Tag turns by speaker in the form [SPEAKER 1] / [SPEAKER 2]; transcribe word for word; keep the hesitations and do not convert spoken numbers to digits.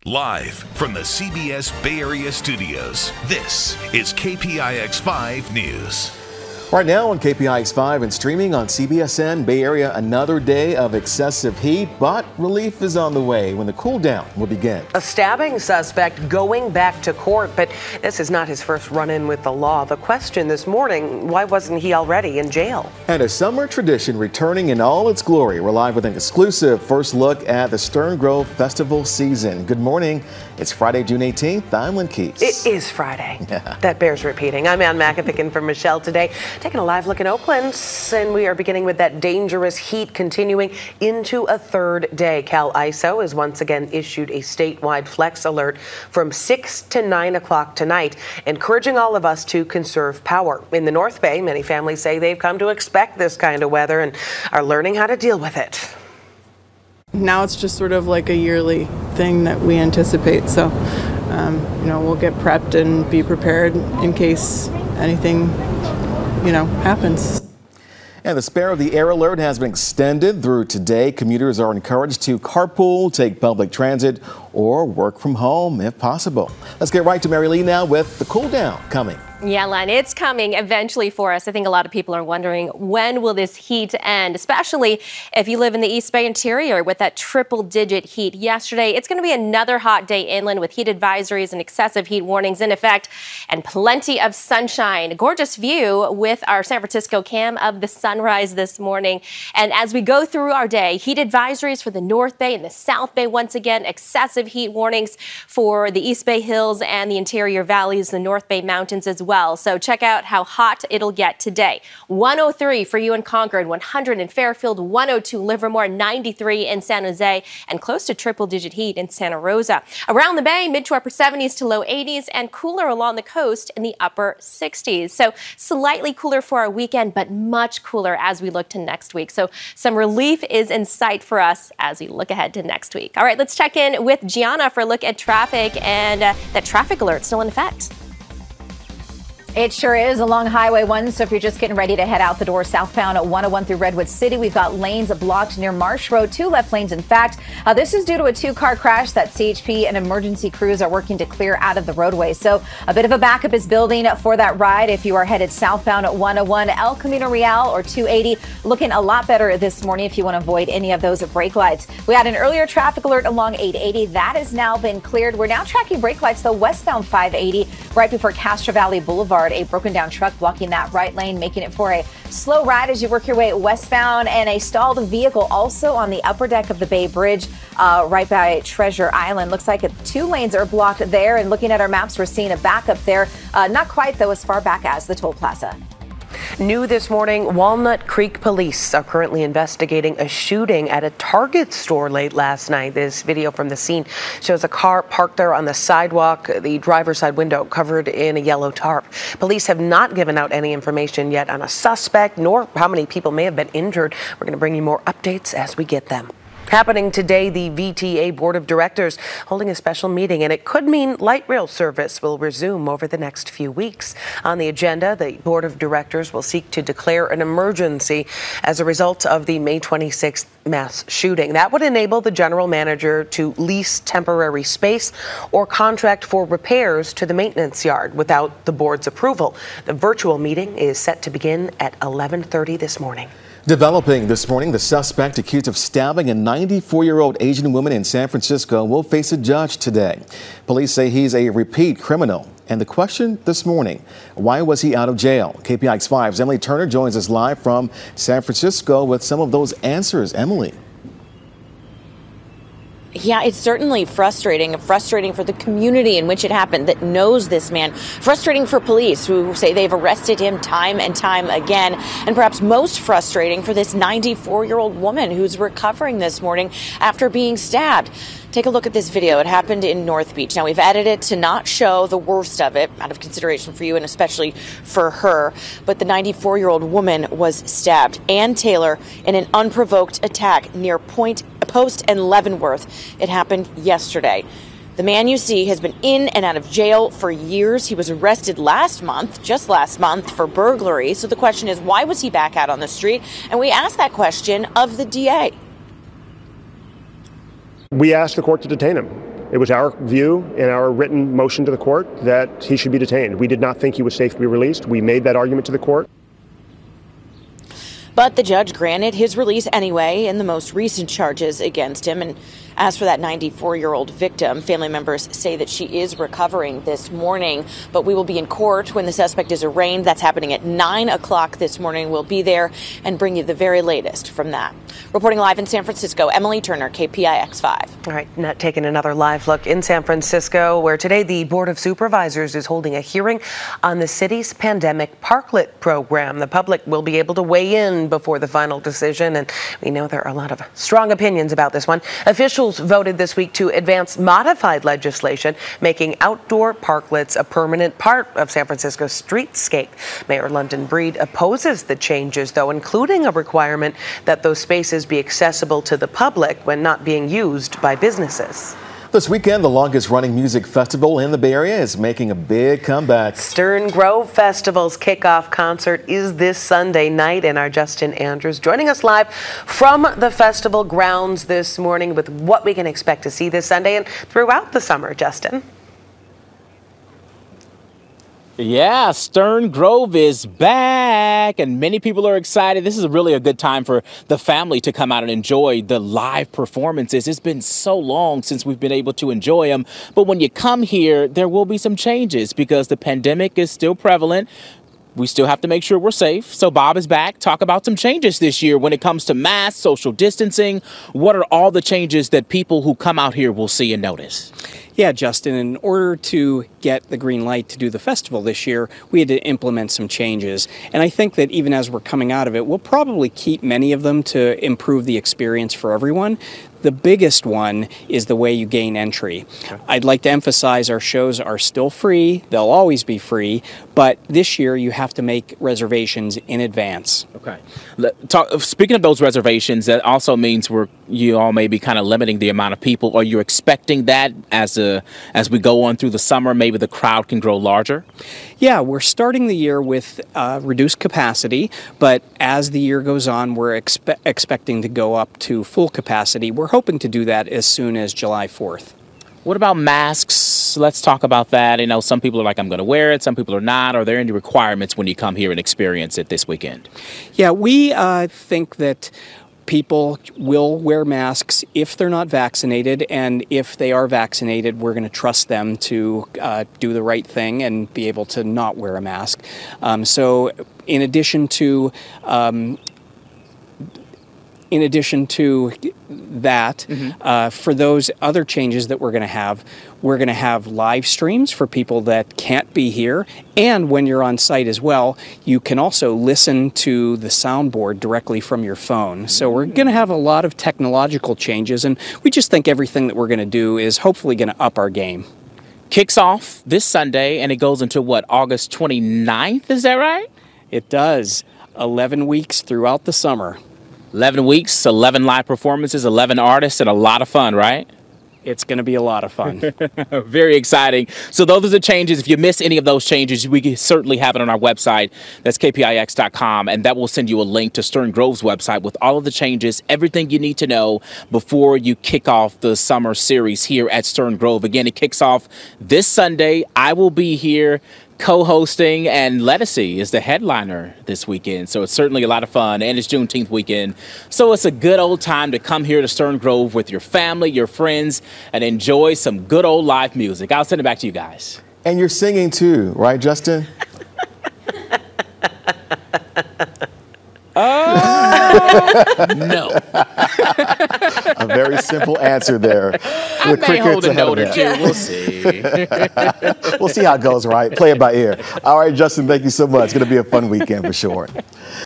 [SPEAKER 1] Live from the C B S Bay Area studios, this is K P I X five News.
[SPEAKER 2] Right now on K P I X five and streaming on C B S N Bay Area, another day of excessive heat, but relief is on the way when the cool down will begin.
[SPEAKER 3] A stabbing suspect going back to court, but this is not his first run-in with the law. The question this morning, why wasn't he already in jail?
[SPEAKER 2] And a summer tradition returning in all its glory. We're live with an exclusive first look at the Stern Grove Festival season. Good morning. It's Friday, June eighteenth. I'm Lynn Keys.
[SPEAKER 3] It is Friday. Yeah. That bears repeating. I'm Ann McAfee for Michelle today. Taking a live look in Oakland, and we are beginning with that dangerous heat continuing into a third day. Cal I S O has once again issued a statewide flex alert from six to nine o'clock tonight, encouraging all of us to conserve power. In the North Bay, many families say they've come to expect this kind of weather and are learning how to deal with it.
[SPEAKER 4] Now it's just sort of like a yearly thing that we anticipate. So, um, you know, we'll get prepped and be prepared in case anything, you know, happens.
[SPEAKER 2] And the Spare of the Air alert has been extended through today. Commuters are encouraged to carpool, take public transit, or work from home if possible. Let's get right to Mary Lee now with the cool down coming.
[SPEAKER 5] Yeah, Len, it's coming eventually for us. I think a lot of people are wondering, when will this heat end, especially if you live in the East Bay interior with that triple digit heat yesterday. It's going to be another hot day inland with heat advisories and excessive heat warnings in effect and plenty of sunshine. A gorgeous view with our San Francisco cam of the sunrise this morning. And as we go through our day, heat advisories for the North Bay and the South Bay once again, excessive heat warnings for the East Bay Hills and the interior valleys, the North Bay Mountains as well. Well. So check out how hot it'll get today. one oh three for you in Concord, one hundred in Fairfield, one oh two Livermore, ninety-three in San Jose, and close to triple digit heat in Santa Rosa. Around the Bay, mid to upper seventies to low eighties, and cooler along the coast in the upper sixties. So slightly cooler for our weekend, but much cooler as we look to next week. So some relief is in sight for us as we look ahead to next week. All right, let's check in with Gianna for a look at traffic and uh, that traffic alert still in effect.
[SPEAKER 6] It sure is along Highway one, so if you're just getting ready to head out the door southbound at one oh one through Redwood City, we've got lanes blocked near Marsh Road, two left lanes in fact. Uh, this is due to a two-car crash that C H P and emergency crews are working to clear out of the roadway. So a bit of a backup is building for that ride if you are headed southbound at one oh one, El Camino Real or two eighty. Looking a lot better this morning if you want to avoid any of those brake lights. We had an earlier traffic alert along eight eighty. That has now been cleared. We're now tracking brake lights, though, westbound five eighty right before Castro Valley Boulevard. A broken down truck blocking that right lane, making it for a slow ride as you work your way westbound, and a stalled vehicle also on the upper deck of the Bay Bridge uh, right by Treasure Island. Looks like two lanes are blocked there, and looking at our maps, we're seeing a backup there. Uh, not quite, though, as far back as the toll plaza.
[SPEAKER 3] New this morning, Walnut Creek police are currently investigating a shooting at a Target store late last night. This video from the scene shows a car parked there on the sidewalk, the driver's side window covered in a yellow tarp. Police have not given out any information yet on a suspect, nor how many people may have been injured. We're going to bring you more updates as we get them. Happening today, the V T A Board of Directors holding a special meeting, and it could mean light rail service will resume over the next few weeks. On the agenda, the Board of Directors will seek to declare an emergency as a result of the May twenty-sixth mass shooting. That would enable the general manager to lease temporary space or contract for repairs to the maintenance yard without the board's approval. The virtual meeting is set to begin at eleven thirty this morning.
[SPEAKER 2] Developing this morning, the suspect accused of stabbing a ninety-four-year-old Asian woman in San Francisco will face a judge today. Police say he's a repeat criminal. And the question this morning, why was he out of jail? K P I X five's Emily Turner joins us live from San Francisco with some of those answers. Emily.
[SPEAKER 7] Yeah, it's certainly frustrating, frustrating for the community in which it happened that knows this man, frustrating for police who say they've arrested him time and time again, and perhaps most frustrating for this ninety-four-year-old woman who's recovering this morning after being stabbed. Take a look at this video. It happened in North Beach. Now, we've edited it to not show the worst of it out of consideration for you and especially for her. But the ninety-four-year-old woman was stabbed. Ann Taylor in an unprovoked attack near Point Post and Leavenworth. It happened yesterday. The man you see has been in and out of jail for years. He was arrested last month, just last month, for burglary. So the question is, why was he back out on the street? And we asked that question of the D A.
[SPEAKER 8] We asked the court to detain him. It was our view in our written motion to the court that he should be detained. We did not think he was safe to be released. We made that argument to the court.
[SPEAKER 7] But the judge granted his release anyway in the most recent charges against him. And as for that ninety-four-year-old victim, family members say that she is recovering this morning. But we will be in court when the suspect is arraigned. That's happening at nine o'clock this morning. We'll be there and bring you the very latest from that. Reporting live in San Francisco, Emily Turner, K P I X five.
[SPEAKER 3] All right, now taking another live look in San Francisco, where today the Board of Supervisors is holding a hearing on the city's pandemic parklet program. The public will be able to weigh in before the final decision, and we know there are a lot of strong opinions about this one. Officials voted this week to advance modified legislation making outdoor parklets a permanent part of San Francisco's streetscape. Mayor London Breed opposes the changes, though, including a requirement that those spaces be accessible to the public when not being used by businesses.
[SPEAKER 2] This weekend, the longest-running music festival in the Bay Area is making a big comeback.
[SPEAKER 3] Stern Grove Festival's kickoff concert is this Sunday night, and our Justin Andrews joining us live from the festival grounds this morning with what we can expect to see this Sunday and throughout the summer. Justin.
[SPEAKER 9] Yeah, Stern Grove is back, and many people are excited. This is really a good time for the family to come out and enjoy the live performances. It's been so long since we've been able to enjoy them. But when you come here, there will be some changes because the pandemic is still prevalent. We still have to make sure we're safe. So Bob is back. Talk about some changes this year when it comes to masks, social distancing. What are all the changes that people who come out here will see and notice?
[SPEAKER 10] Yeah, Justin, in order to get the green light to do the festival this year, we had to implement some changes. And I think that even as we're coming out of it, we'll probably keep many of them to improve the experience for everyone. The biggest one is the way you gain entry. Okay. I'd like to emphasize our shows are still free. They'll always be free. But this year, you have to make reservations in advance.
[SPEAKER 9] Okay. Talk, speaking of those reservations, that also means we're you all may be kind of limiting the amount of people. Are you expecting that as a as we go on through the summer, maybe the crowd can grow larger?
[SPEAKER 10] Yeah, we're starting the year with uh, reduced capacity, but as the year goes on, we're expe- expecting to go up to full capacity. We're hoping to do that as soon as July fourth.
[SPEAKER 9] What about masks? Let's talk about that. You know, some people are like, I'm going to wear it. Some people are not. Are there any requirements when you come here and experience it this weekend?
[SPEAKER 10] Yeah, we uh, think that people will wear masks if they're not vaccinated, and if they are vaccinated, we're going to trust them to uh, do the right thing and be able to not wear a mask. Um, so in addition to um, In addition to that, mm-hmm. uh, for those other changes that we're going to have, we're going to have live streams for people that can't be here. And when you're on site as well, you can also listen to the soundboard directly from your phone. So we're going to have a lot of technological changes, and we just think everything that we're going to do is hopefully going to up our game.
[SPEAKER 9] Kicks off this Sunday, and it goes until what, August twenty-ninth? Is that right?
[SPEAKER 10] It does. eleven weeks throughout the summer.
[SPEAKER 9] eleven weeks, eleven live performances, eleven artists, and a lot of fun, right?
[SPEAKER 10] It's going to be a lot of fun.
[SPEAKER 9] Very exciting. So those are the changes. If you miss any of those changes, we can certainly have it on our website. That's K P I X dot com, and that will send you a link to Stern Grove's website with all of the changes, everything you need to know before you kick off the summer series here at Stern Grove. Again, it kicks off this Sunday. I will be here co-hosting, and Lettucey is the headliner this weekend. So it's certainly a lot of fun, and it's Juneteenth weekend. So it's a good old time to come here to Stern Grove with your family, your friends, and enjoy some good old live music. I'll send it back to you guys.
[SPEAKER 2] And you're singing too, right, Justin?
[SPEAKER 9] Uh, no.
[SPEAKER 2] A very simple answer there.
[SPEAKER 9] I may hold a note or two. We'll see.
[SPEAKER 2] We'll see how it goes, right? Play it by ear. All right, Justin, thank you so much. It's going to be a fun weekend for sure.